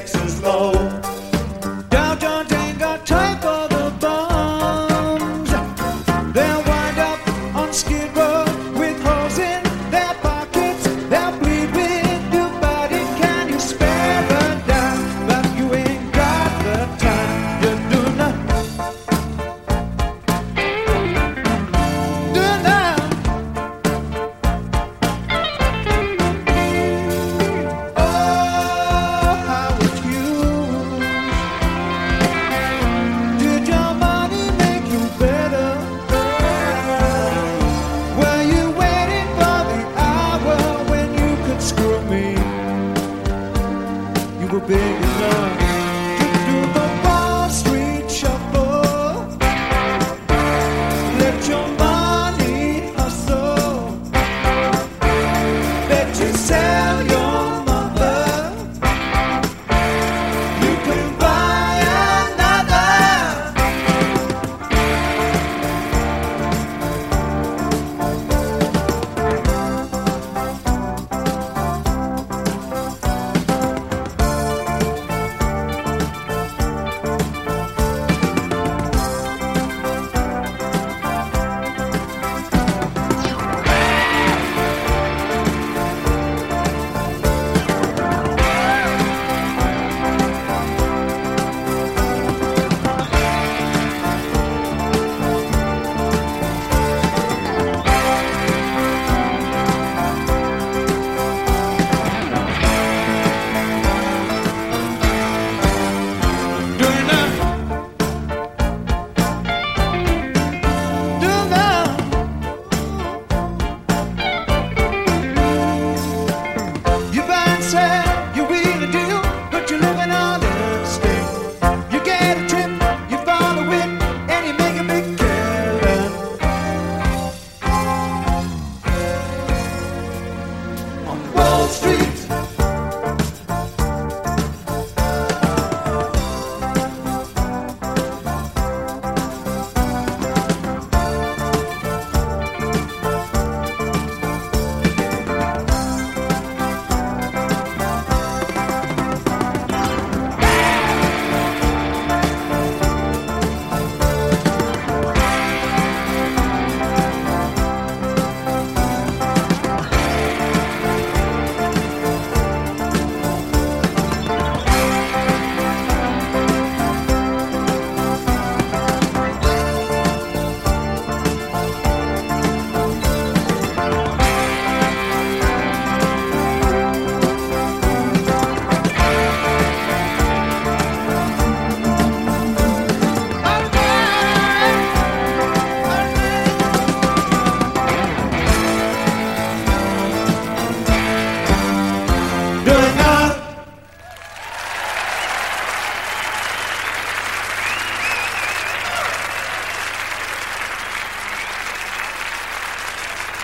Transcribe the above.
Texas low. Dow Jones ain't got time for the bums. They'll wind up on Skid Row with holes in their pockets. They'll bleed with your body. Can you spare a dime? But you ain't got the time to do nothing. Do nothing. Oh, how would you? Did your money make you better? Were you waiting for the hour when you could screw me? You were big enough.